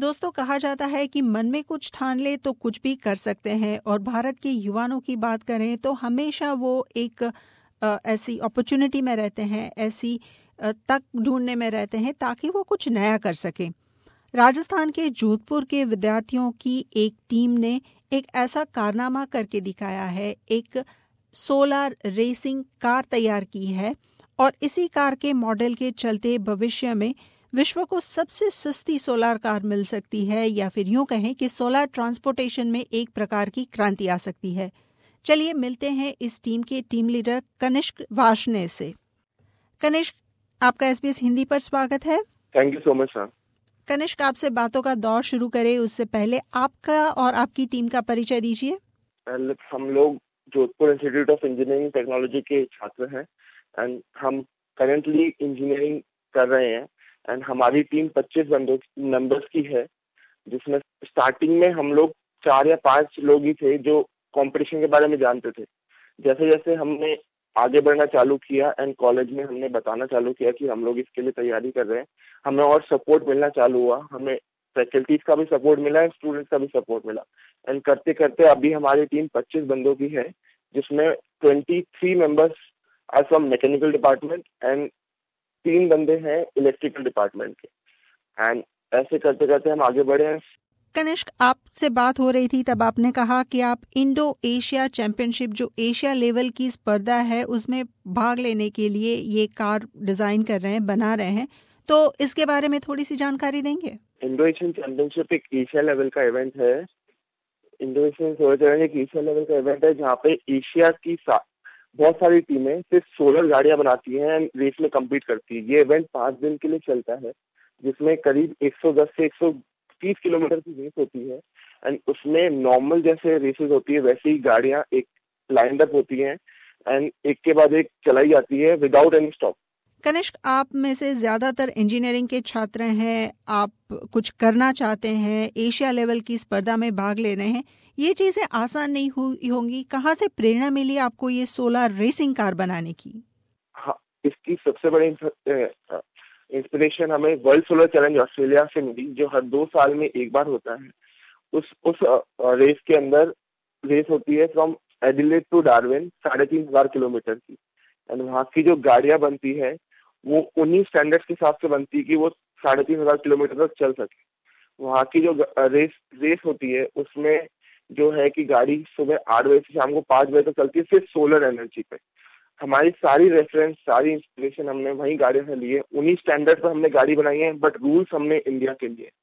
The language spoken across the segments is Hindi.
दोस्तों, कहा जाता है कि मन में कुछ ठान ले तो कुछ भी कर सकते हैं। और भारत के युवाओं की बात करें तो हमेशा वो एक ऐसी अपॉर्चुनिटी में रहते हैं, ऐसी तक ढूंढने में रहते हैं ताकि वो कुछ नया कर सकें। राजस्थान के जोधपुर के विद्यार्थियों की एक टीम ने एक ऐसा कारनामा करके दिखाया है। एक सोलर रेसिंग कार तैयार की है और इसी कार के मॉडल के चलते भविष्य में विश्व को सबसे सस्ती सोलर कार मिल सकती है, या फिर यूं कहें कि सोलर ट्रांसपोर्टेशन में एक प्रकार की क्रांति आ सकती है। चलिए मिलते हैं इस टीम के टीम लीडर कनिष्क वार्ष्णेय से। कनिष्क, आपका SBS हिंदी पर स्वागत है। Thank you so much sir. Kanishk, आपसे बातों का दौर शुरू करें उससे पहले आपका और आपकी टीम का परिचय दीजिए। हम लोग Jodhpur institute of engineering technology के छात्र हैं एंड हम करेंटली इंजीनियरिंग कर रहे हैं एंड हमारी टीम 25 मेंबर्स की है, जिसमें स्टार्टिंग में हम लोग 4 या 5 लोग ही थे जो कंपटीशन के बारे में जानते थे। जैसे जैसे हमने आगे बढ़ना चालू किया एंड कॉलेज में हमने बताना चालू किया कि हम लोग इसके लिए तैयारी कर रहे हैं, हमें और सपोर्ट मिलना चालू हुआ। हमें फैकल्टीज का भी सपोर्ट मिला एंड स्टूडेंट्स का भी सपोर्ट मिला एंड करते करते अभी हमारी टीम 25 बंदों की है, जिसमें 23 members are from mechanical department and 3 बंदे हैं इलेक्ट्रिकल डिपार्टमेंट के। एंड ऐसे करते करते हम आगे बढ़े हैं। कनिष्क, आपसे बात हो रही थी तब आपने कहा कि आप इंडो एशिया चैंपियनशिप, जो एशिया लेवल की स्पर्धा है, उसमें भाग लेने के लिए ये कार डिजाइन कर रहे हैं, बना रहे हैं। तो इसके बारे में थोड़ी सी जानकारी देंगे? इंडो एशियन चैंपियनशिप एक एशिया लेवल का इवेंट है। इंडो एशियन सोलर चैलेंज एक एशिया लेवल का इवेंट है जहाँ पे एशिया की बहुत सारी टीमें सिर्फ सोलर गाड़ियां बनाती हैं एंड रेस में कम्पीट करती है। ये इवेंट 5 दिन के लिए चलता है, जिसमें करीब 110 से 130 किलोमीटर की रेस होती है एंड उसमें नॉर्मल जैसे रेसेस होती है वैसे ही गाड़ियां एक लाइन अप होती हैं एंड एक के बाद एक चलाई जाती है विदाउट एनी स्टॉप। कनिष्क, आप में से ज्यादातर इंजीनियरिंग के छात्र हैं, आप कुछ करना चाहते हैं, एशिया लेवल की स्पर्धा में भाग ले रहे हैं। ये चीजें आसान नहीं हुई होंगी। कहाँ से प्रेरणा मिली आपको ये सोलर रेसिंग कार बनाने की? हाँ, इसकी सबसे बड़ी इंस्पिरेशन हमें वर्ल्ड सोलर चैलेंज ऑस्ट्रेलिया से मिली, जो हर 2 साल में एक बार होता है। उस रेस के अंदर रेस होती है from Adelaide to Darwin 3,500 kilometre की एंड वहाँ की जो गाड़ियां बनती है वो उन्हीं स्टैंडर्ड्स के हिसाब से बनती है कि वो 3,500 किलोमीटर तक चल सके। वहाँ की जो रेस होती है उसमें जो है कि गाड़ी सुबह 8 बजे से शाम को 5 बजे तक चलती है, सिर्फ सोलर एनर्जी पे। हमारी सारी रेफरेंस, सारी इंस्पिरेशन हमने वही गाड़ियों से लिए, उन्हीं स्टैंडर्ड पर हमने गाड़ी बनाई है, बट रूल्स हमने इंडिया के लिए।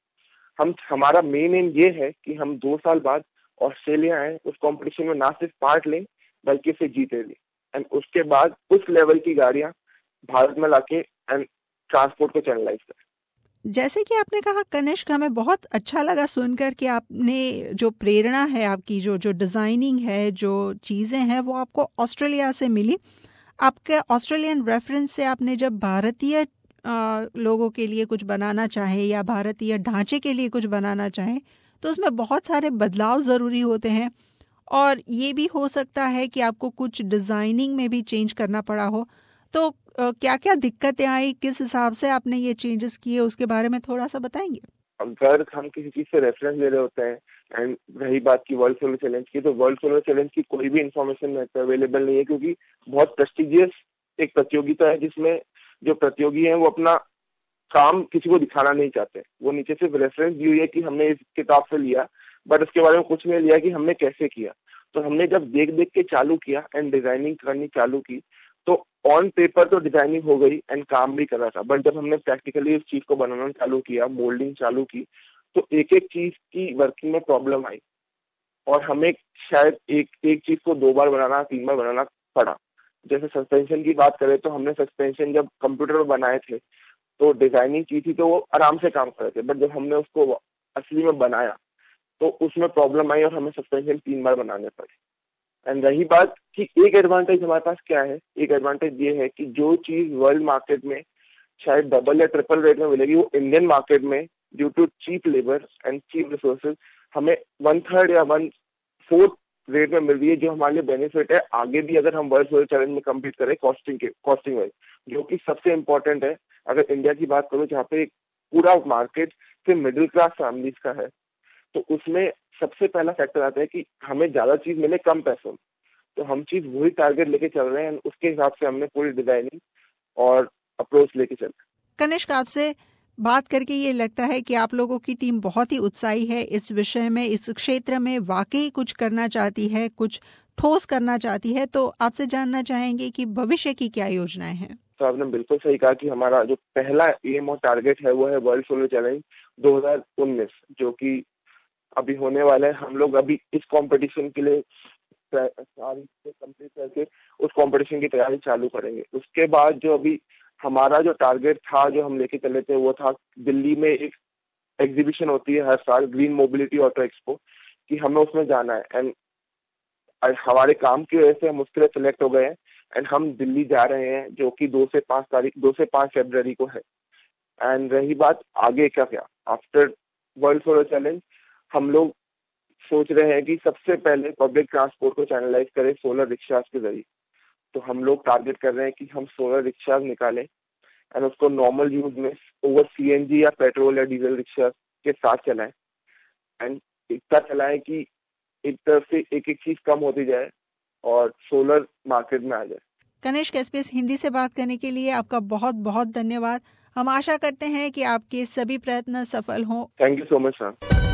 हमारा मेन एम ये है कि हम 2 साल बाद ऑस्ट्रेलिया आए, उस कंपटीशन में ना सिर्फ पार्ट लें बल्कि इसे जीते भी एंड उसके बाद उस लेवल की गाड़ियां भारत में लाके एंड ट्रांसपोर्ट को चैनलाइज करें। जैसे कि आपने कहा कनिष्क, हमें बहुत अच्छा लगा सुनकर कि आपने जो प्रेरणा है, आपकी जो जो डिजाइनिंग है, जो चीजें हैं, वो आपको ऑस्ट्रेलिया से मिली। आपके ऑस्ट्रेलियन रेफरेंस से आपने जब भारतीय लोगों के लिए कुछ बनाना चाहे या भारतीय ढांचे के लिए कुछ बनाना चाहे तो उसमें बहुत सारे बदलाव ज़रूरी होते हैं, और ये भी हो सकता है कि आपको कुछ डिज़ाइनिंग में भी चेंज करना पड़ा हो। तो क्या क्या दिक्कतें आई, किस हिसाब से आपने ये चेंजेस किए, उसके बारे में थोड़ा सा बताएंगे? अगर हम किसी चीज से रेफरेंस ले रहे होते हैं एंड रही बात की वर्ल्ड सोलर चैलेंज की, तो वर्ल्ड सोलर चैलेंज की कोई भी इंफॉर्मेशन अवेलेबल नहीं है, क्योंकि बहुत प्रेस्टिजियस एक प्रतियोगिता है जिसमें जो प्रतियोगी हैं वो अपना काम किसी को दिखाना नहीं चाहते। वो नीचे सिर्फ रेफरेंस दी हुई है कि हमने इस किताब से लिया, बट उसके बारे में कुछ नहीं लिया कि हमने कैसे किया। तो हमने जब देख देख के चालू किया एंड डिजाइनिंग करनी चालू की, तो ऑन पेपर तो डिजाइनिंग हो गई एंड काम भी कर रहा था, बट जब हमने प्रैक्टिकली उस चीज को बनाना चालू किया, मोल्डिंग चालू की, तो एक एक चीज की वर्किंग में प्रॉब्लम आई और हमें शायद एक चीज को 2 बार बनाना, 3 बार बनाना पड़ा। जैसे सस्पेंशन की बात करें तो हमने सस्पेंशन जब कंप्यूटर में बनाए थे तो डिजाइनिंग की थी तो वो आराम से काम कर रहे थे, बट जब हमने उसको असली में बनाया तो उसमें प्रॉब्लम आई और हमें सस्पेंशन 3 बार बनाने पड़े। एंड रही बात कि एक एडवांटेज हमारे पास क्या है, एक एडवांटेज ये है कि जो चीज वर्ल्ड मार्केट में शायद डबल या ट्रिपल रेट में मिलेगी, वो इंडियन मार्केट में due to cheap labour and cheap resources हमें 1/3 या 1/4 रेट में मिल रही है, जो हमारे लिए बेनिफिट है आगे भी अगर हम वर्ल्ड सोलर चैलेंज में कम्पीट करें कॉस्टिंग वाइज, जो कि सबसे इम्पोर्टेंट है। अगर इंडिया की बात करूं जहाँ पे पूरा मार्केट सिर्फ मिडिल क्लास फैमिलीज का है, तो उसमें सबसे पहला फैक्टर आता है कि हमें ज्यादा चीज मिले कम पैसों में। तो हम चीज वही टारगेट लेके चल रहे हैं, उसके हिसाब से हमने पूरी डिजाइनिंग और अप्रोच लेके चल रहे हैं। कनिष्क, आपसे बात करके ये लगता है कि आप लोगों की टीम बहुत ही उत्साही है इस विषय में, इस क्षेत्र में वाकई कुछ करना चाहती है, कुछ ठोस करना चाहती है। तो आपसे जानना चाहेंगे कि भविष्य की क्या योजनाएं हैं। तो आपने बिल्कुल सही कहा कि हमारा जो पहला एम और टारगेट है वो है वर्ल्ड सोलर चैलेंज 2019, जो कि अभी होने वाला है। हम लोग अभी इस कंपटीशन के लिए सारी कंप्लीट करके उस कंपटीशन की तैयारी चालू करेंगे। उसके बाद जो अभी हमारा जो टारगेट था, जो हम लेके चले थे, वो था दिल्ली में एक एग्जीबिशन होती है हर साल, ग्रीन मोबिलिटी ऑटो एक्सपो, कि हमें उसमें जाना है। एंड हमारे काम की वजह से हम उसके लिए सिलेक्ट हो गए हैं एंड हम दिल्ली जा रहे हैं, जो कि 2 से 5 फरवरी को है। एंड रही बात आगे क्या क्या आफ्टर वर्ल्ड सोलर चैलेंज, हम लोग सोच रहे हैं कि सबसे पहले पब्लिक ट्रांसपोर्ट को चैनलाइज करें सोलर रिक्शास के जरिए। तो हम लोग टारगेट कर रहे हैं कि हम सोलर रिक्शास निकालें एंड उसको नॉर्मल यूज में ओवर सीएनजी या पेट्रोल या डीजल रिक्शा के साथ चलाएं एंड इतना चलाएं कि एक तरफ से एक एक चीज कम होती जाए और सोलर मार्केट में आ जाए। कनिष्क, एसबीएस हिंदी से बात करने के लिए आपका बहुत बहुत धन्यवाद। हम आशा करते हैं कि आपके सभी प्रयत्न सफल हों। Thank you so much sir.